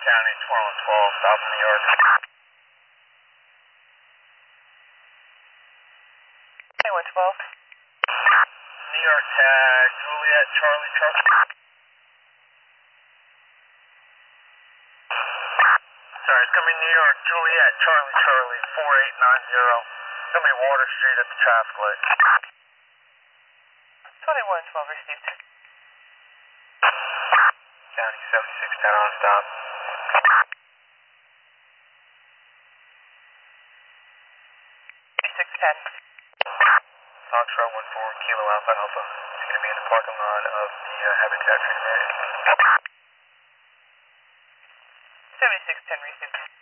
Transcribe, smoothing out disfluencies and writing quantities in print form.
County, 2112, South New York. Hey, 112. New York tag, Juliet, Charlie, Charlie. Sorry, it's gonna be New York, Juliet, Charlie, Charlie, 4890. It's gonna be Water Street at the traffic light. 2112 received. County, 7610 on stop. 3610. Foxtrot 14, Kilo Alpha Alpha. It's gonna be in the parking lot of the Habitat Tree Area. 7610 received.